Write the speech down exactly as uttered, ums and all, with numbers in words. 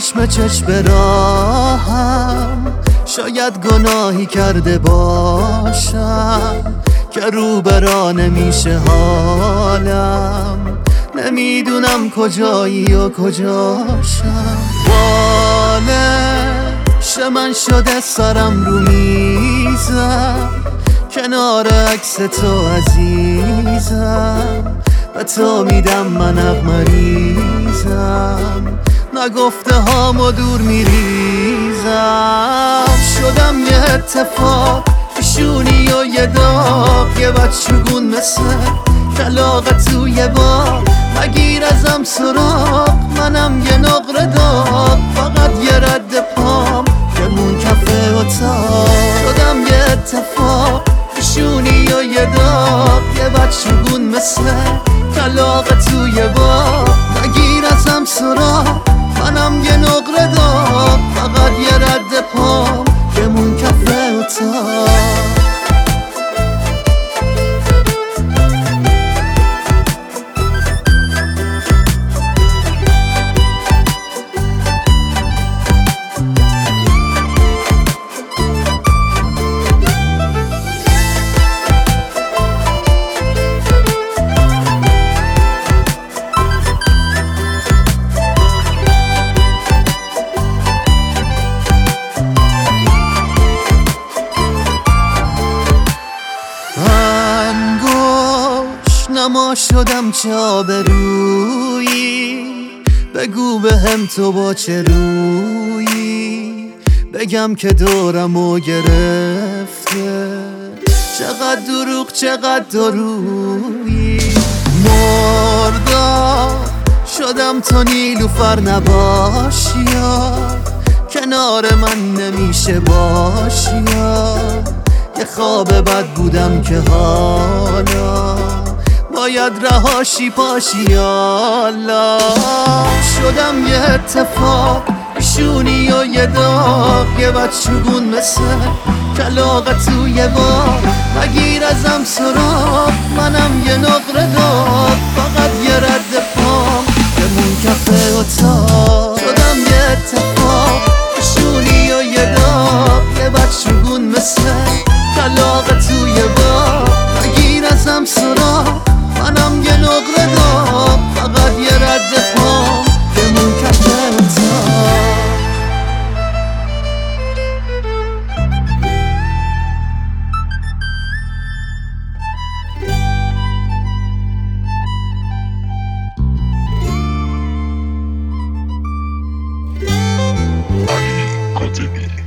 چشم چشم راهم شاید گناهی کرده باشم که رو برا نمیشه حالم، نمیدونم کجایی و کجاشم. بالش من شده سرم رو میزم کنار عکس تو عزیزم، به تو میدم من عق مریضم، نگفته هامو دور میریزم. شدم یه اتفاق پیشونی و یه داغ، یه بچگون مثل کلاغ توی باغ، مگیر ازم سراغ منم یه نقره داغ، فقط یه رد پام که مون کفه اتاق. شدم یه اتفاق پیشونی و یه داغ، یه بچگون مثل کلاغ توی باغ، مگیر ازم سراغ منم یه نقره داغ، فقط یه رد پام که مون کفه اتاق. نما شدم چه آبرویی، بگو به هم تو با چه رویی، بگم که دورمو گرفته چقدر دروغ چقدر درویی. مردم شدم تو نیلوفر نباشی یا کنار من نمیشه باشی یا، یه خواب بد بودم که حالا باید رهاشی پاشی یالا. شدم یه اتفاق پیشونی و یه داغ، یه بچگون مثل کلاغ توی باغ، مگیر ازم سراغ منم یه نقره داغ، فقط یه رد پام که مون کفه اتاق. شدم یه اتفاق پیشونی و یه داغ، یه بچگون مثل کلاغ توی باغ، مگیر ازم سراغ منم یه نقره داغ، فقط یه رد پام که مون کفه اتاق. علی کاتبی